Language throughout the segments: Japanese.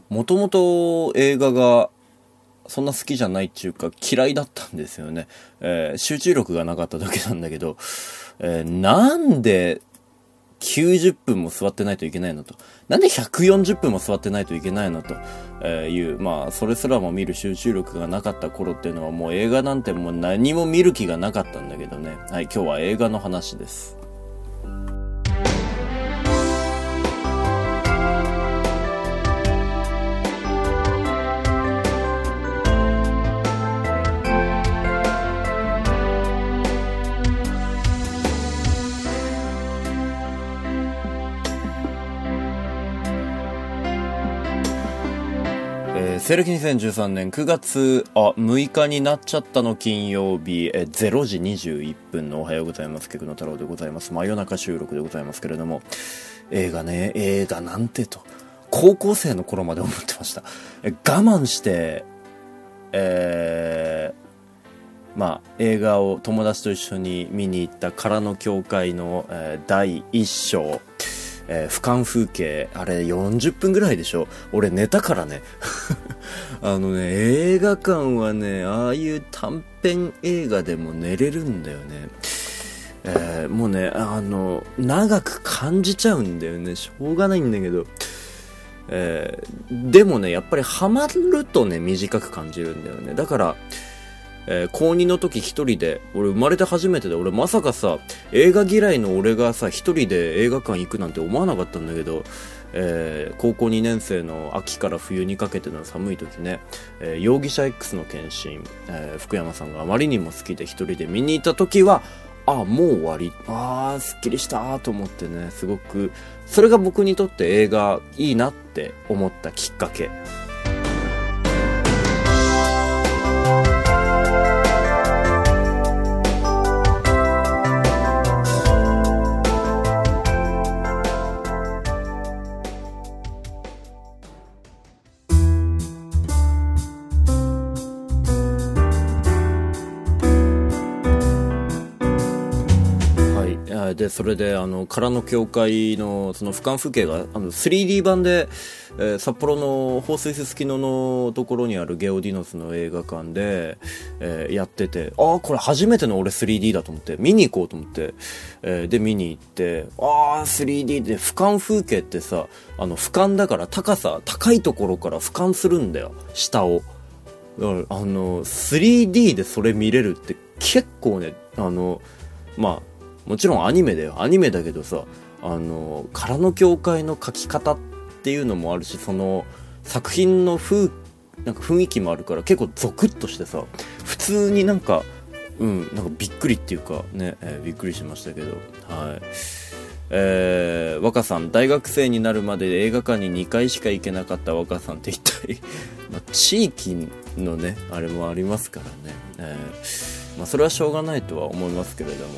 もともと映画がそんな好きじゃないっていうか嫌いだったんですよね。集中力がなかっただけなんだけど、なんで90分も座ってないといけないのと、なんで140分も座ってないといけないのという、まあそれすらも見る集中力がなかった頃っていうのは、もう映画なんてもう何も見る気がなかったんだけどね。はい、今日は映画の話です。西暦2013年9月6日になっちゃったの金曜日0時21分のおはようございます。菊野太郎でございます。真夜中収録でございますけれども、映画なんてと高校生の頃まで思ってました。我慢してまあ映画を友達と一緒に見に行った空の教会の、第1章、俯瞰風景、あれ40分ぐらいでしょ。俺寝たからね映画館はね、ああいう短編映画でも寝れるんだよね。もうね、長く感じちゃうんだよね。しょうがないんだけど、でもね、やっぱりハマるとね、短く感じるんだよね。だから高2の時一人で、俺生まれて初めてで、俺まさかさ、映画嫌いの俺がさ、一人で映画館行くなんて思わなかったんだけど、高校2年生の秋から冬にかけての寒い時ね、容疑者 X の検診、福山さんがあまりにも好きで一人で見に行った時は、もう終わり、すっきりしたと思ってね、すごく、それが僕にとって映画いいなって思ったきっかけ。でそれで空の教会のその俯瞰風景が3D 版で、札幌の放水すすきののところにあるゲオディノスの映画館で、やってて、これ初めての俺 3D だと思って見に行こうと思って、で見に行って、3D で俯瞰風景ってさ、俯瞰だから高いところから俯瞰するんだよ、下を。だから3D でそれ見れるって結構ね、まあもちろんアニメだよ。アニメだけどさ、空の教会の描き方っていうのもあるし、その作品のなんか雰囲気もあるから結構ゾクッとしてさ、普通になんかびっくりっていうかね、びっくりしましたけど、はい。若さん、大学生になるまで映画館に2回しか行けなかった若さんって一体、地域のね、あれもありますからね。それはしょうがないとは思いますけれども、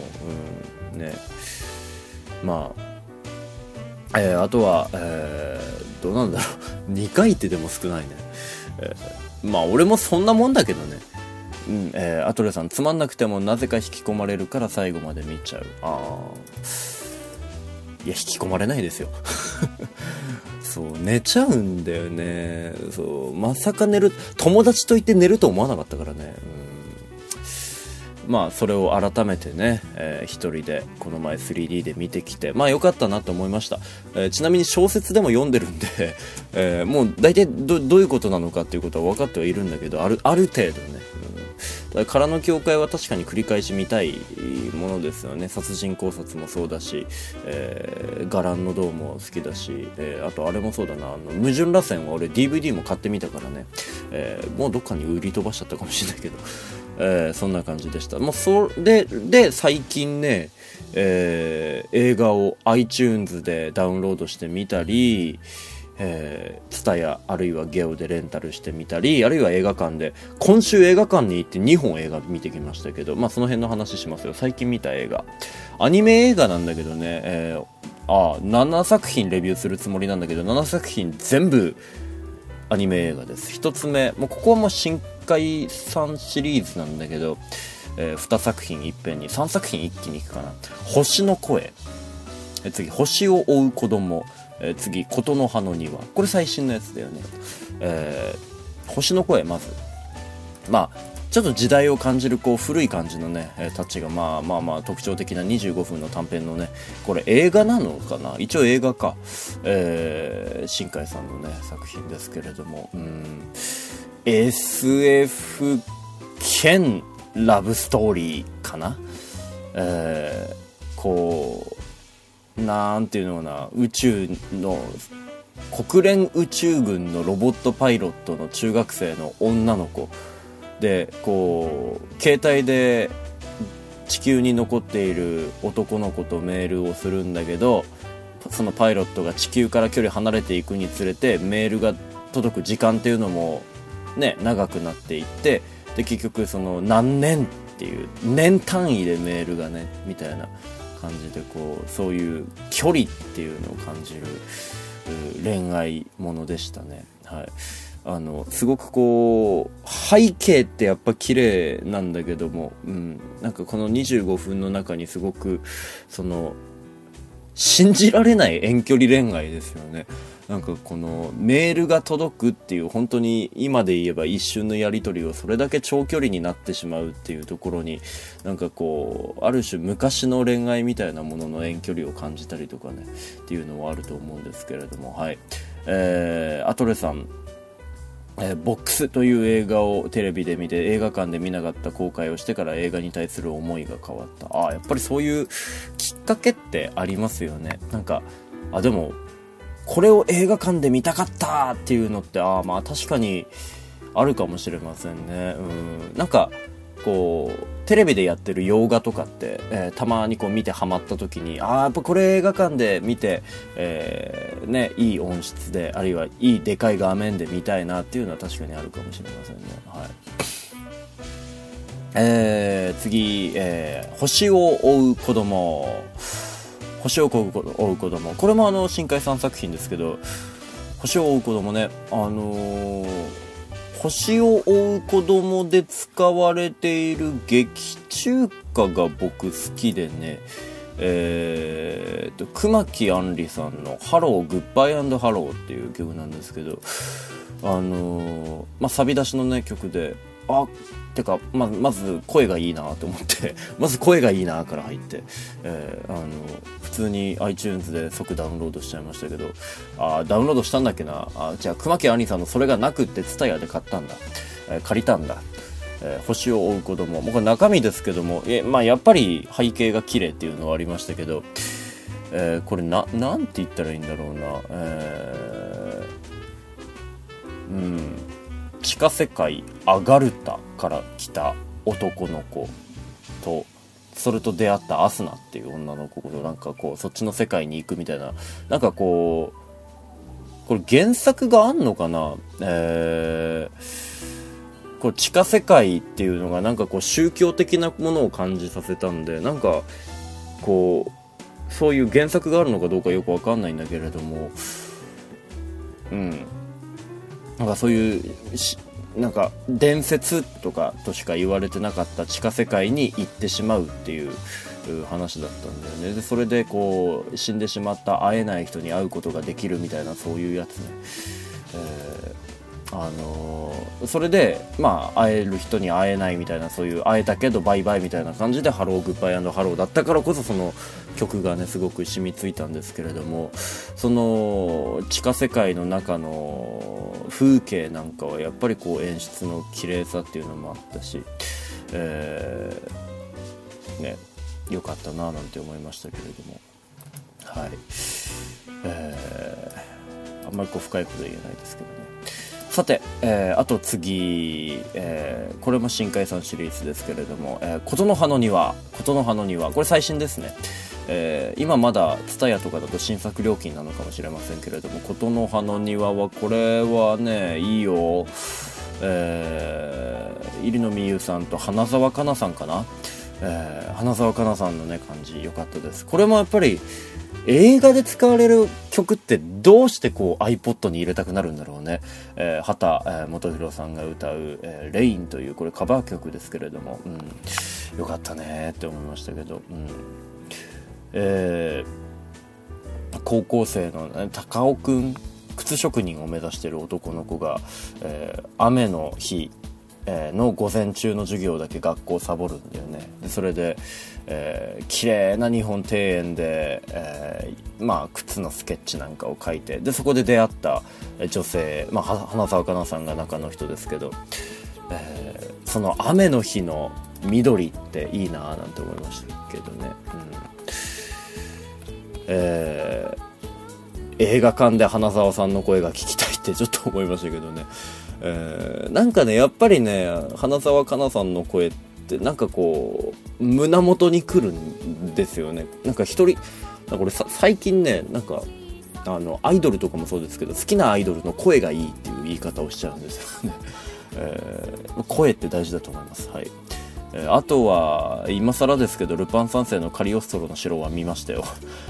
あとは、どうなんだろう2回ってでも少ないね。俺もそんなもんだけどね。アトレさん、つまんなくてもなぜか引き込まれるから最後まで見ちゃう。いや、引き込まれないですよそう、寝ちゃうんだよね。そう、まさか友達といて寝ると思わなかったからね。それを改めてね、一人でこの前 3D で見てきて、良かったなと思いました。ちなみに小説でも読んでるんで、もう大体どういうことなのかっていうことは分かってはいるんだけど、ある程度ね、空の教会は確かに繰り返し見たいものですよね。殺人考察もそうだし、伽藍の銅も好きだし、あとあれもそうだな、矛盾螺旋は俺 DVD も買ってみたからね、もうどっかに売り飛ばしちゃったかもしれないけど、そんな感じでした。それで最近ね、映画を iTunes でダウンロードしてみたり、TSUTAYA あるいはゲオでレンタルしてみたり、あるいは映画館で、今週映画館に行って2本映画見てきましたけど、その辺の話しますよ。最近見た映画、アニメ映画なんだけどね、7作品レビューするつもりなんだけど、7作品全部アニメ映画です。1つ目、ここはもう深海さんシリーズなんだけど、2作品いっぺんに、3作品一気にいくかな。星の声、次星を追う子供、 次琴の葉の庭、これ最新のやつだよね。星の声、まずちょっと時代を感じる古い感じのね、タッチが特徴的な25分の短編のね、これ映画なのかな、一応映画か、新海さんのね作品ですけれども、SF 兼ラブストーリーかな。なんていうのかな、宇宙の国連宇宙軍のロボットパイロットの中学生の女の子で、携帯で地球に残っている男の子とメールをするんだけど、そのパイロットが地球から距離離れていくにつれてメールが届く時間っていうのもね長くなっていって、で結局その何年っていう年単位でメールがねみたいな感じで、そういう距離っていうのを感じる恋愛ものでしたね。はい。すごく背景ってやっぱ綺麗なんだけども、なんかこの25分の中にすごく信じられない遠距離恋愛ですよね。なんかこのメールが届くっていう本当に今で言えば一瞬のやり取りをそれだけ長距離になってしまうっていうところに、なんかある種昔の恋愛みたいなものの遠距離を感じたりとかねっていうのはあると思うんですけれども、はい。アトレさん、ボックスという映画をテレビで見て映画館で見なかった後悔をしてから映画に対する思いが変わった。やっぱりそういうきっかけってありますよね。なんかでもこれを映画館で見たかったっていうのって確かにあるかもしれませんね。なんかテレビでやってる洋画とかって、たまに見てハマった時にやっぱこれ映画館で見て、いい音質であるいはいいでかい画面で見たいなっていうのは確かにあるかもしれませんね。はい。次、星を追う子供、星を追う子供、これも新海さん作品ですけど、星を追う子供ね、星を追う子供で使われている劇中歌が僕好きでね、熊木杏里さんのハローグッバイ&ハローっていう曲なんですけど、サビ出しのね曲でてかまず声がいいなと思ってまず声がいいなから入って、普通に iTunes で即ダウンロードしちゃいましたけど、ダウンロードしたんだっけな。じゃあ熊木杏里さんのそれがなくってTSUTAYAで買ったんだ、借りたんだ。星を追う子供、これ中身ですけども、やっぱり背景が綺麗っていうのはありましたけど、これなんて言ったらいいんだろうな。地下世界アガルタから来た男の子と、それと出会ったアスナっていう女の子となんかそっちの世界に行くみたいな、なんかこれ原作があんのかな。地下世界っていうのがなんか宗教的なものを感じさせたんで、なんかそういう原作があるのかどうかよくわかんないんだけれども、なんかそういうなんか伝説とかとしか言われてなかった地下世界に行ってしまうっていう話だったんだよね。でそれで死んでしまった会えない人に会うことができるみたいな、そういうやつね。それで会える人に会えないみたいな、そういう会えたけどバイバイみたいな感じでハローグッバイ&ハローだったからこそ、その曲がねすごく染みついたんですけれども、その地下世界の中の風景なんかはやっぱり演出の綺麗さっていうのもあったし、良かったななんて思いましたけれども、はい。あんまり深いこと言えないですけどね。さて、あと次、これも新海さんシリーズですけれども、琴の葉の庭、これ最新ですね。今まだTSUTAYAとかだと新作料金なのかもしれませんけれども、琴の葉の庭はこれはねいいよ。入野美優さんと花澤香菜さんかな。花澤香菜さんのね感じ良かったです。これもやっぱり映画で使われる曲ってどうしてiPod に入れたくなるんだろうね。畑基博さんが歌う、レインというこれカバー曲ですけれども、良かったねって思いましたけど、 高校生の、ね、高尾くん、靴職人を目指している男の子が、雨の日の午前中の授業だけ学校サボるんだよね。でそれで、綺麗な日本庭園で、靴のスケッチなんかを描いて、でそこで出会った女性、花澤香菜さんが中の人ですけど、その雨の日の緑っていいななんて思いましたけどね、映画館で花澤さんの声が聞きたいってちょっと思いましたけどね、なんかねやっぱりね花澤香菜さんの声ってなんかこう胸元に来るんですよね。なんか一人これ最近ねなんかアイドルとかもそうですけど、好きなアイドルの声がいいっていう言い方をしちゃうんですよね、声って大事だと思います。はい。あとは今更ですけどルパン三世のカリオストロの城は見ましたよ。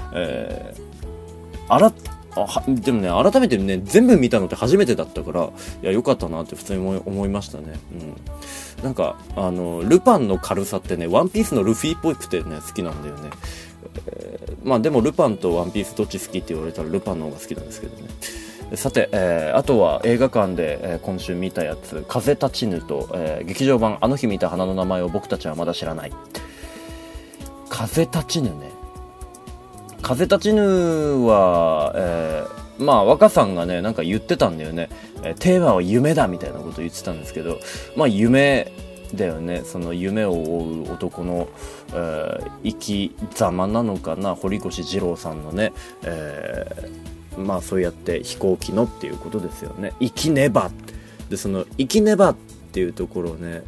でもね改めてね全部見たのって初めてだったから、いや良かったなって普通に思いましたね。なんかルパンの軽さってねワンピースのルフィっぽくてね好きなんだよね。でもルパンとワンピースどっち好きって言われたらルパンの方が好きなんですけどね。さて、あとは映画館で、今週見たやつ風立ちぬと、劇場版あの日見た花の名前を僕たちはまだ知らない。風立ちぬね。風立ちぬは、若さんがねなんか言ってたんだよね、テーマは夢だみたいなこと言ってたんですけど、夢だよね。その夢を追う男の、生き様なのかな。堀越二郎さんのね、そうやって飛行機のっていうことですよね。生きねばで、その生きねばっていうところね、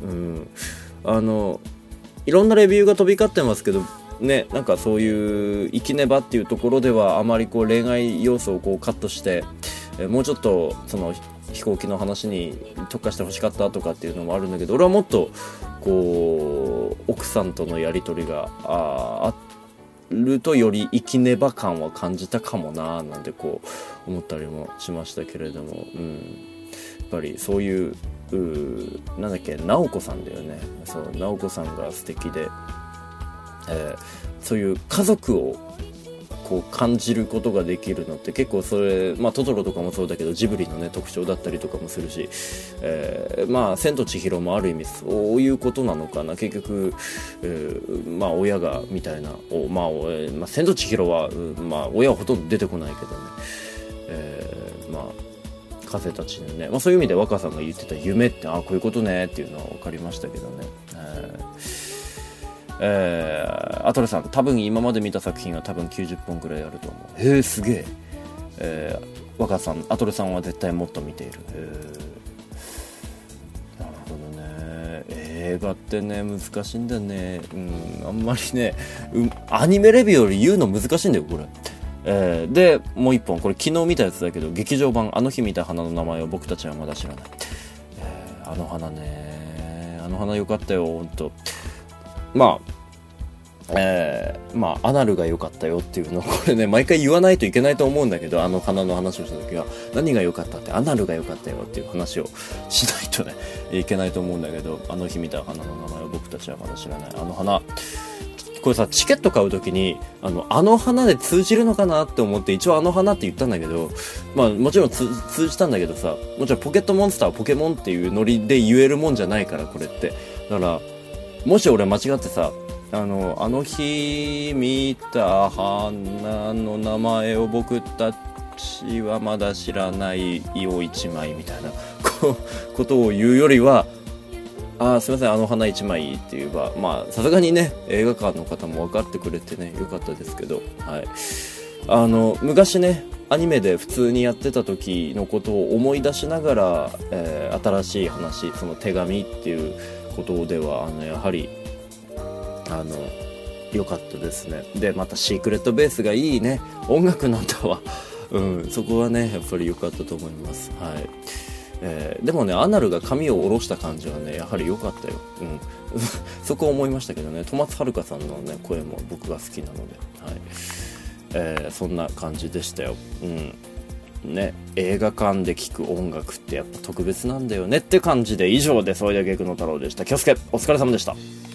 いろんなレビューが飛び交ってますけどね、なんかそういう生きねばっていうところではあまりこう恋愛要素をこうカットして、もうちょっとその飛行機の話に特化してほしかったとかっていうのもあるんだけど、俺はもっとこう奥さんとのやり取りがあるとより生きねば感は感じたかもななんてこう思ったりもしましたけれども、やっぱりそういうなんだっけ直子さんだよね。そう直子さんが素敵で、そういう家族をこう感じることができるのって結構それ、トトロとかもそうだけどジブリのね特徴だったりとかもするし、千と千尋もある意味そういうことなのかな。結局、親がみたいな千と千尋は、親はほとんど出てこないけどね、風立ちぬね、そういう意味で若さんが言ってた夢ってこういうことねっていうのは分かりましたけどね。アトレさん多分今まで見た作品は多分90本くらいあると思う。すげえ。若さんアトレさんは絶対もっと見ている。なるほどね。映画ってね難しいんだよね。あんまりね、アニメレビューより言うの難しいんだよこれ。でもう一本これ昨日見たやつだけど、劇場版あの日見た花の名前を僕たちはまだ知らない。あの花ね、あの花良かったよ本当。アナルが良かったよっていうのをこれね毎回言わないといけないと思うんだけど、あの花の話をした時は何が良かったってアナルが良かったよっていう話をしないとねいけないと思うんだけど、あの日見た花の名前を僕たちはまだ知らない。あの花これさチケット買う時にあの花で通じるのかなって思って一応あの花って言ったんだけど、もちろん通じたんだけどさ、もちろんポケットモンスターはポケモンっていうノリで言えるもんじゃないからこれって。だからもし俺間違ってさあの日見た花の名前を僕たちはまだ知らないよ一枚みたいなことを言うよりは、すいませんあの花一枚って言えばさすがにね映画館の方も分かってくれてねよかったですけど、昔ねアニメで普通にやってた時のことを思い出しながら、新しい話その手紙っていうことではやはり良かったですね。でまたシークレットベースがいいね。音楽なんだわそこはねやっぱり良かったと思います。でもねアナルが髪を下ろした感じはねやはり良かったよ。そこは思いましたけどね。戸松遥さんのね声も僕が好きなので、そんな感じでしたよ。映画館で聴く音楽ってやっぱ特別なんだよねって感じで、以上でそれだけくの太郎でした。気をつけお疲れ様でした。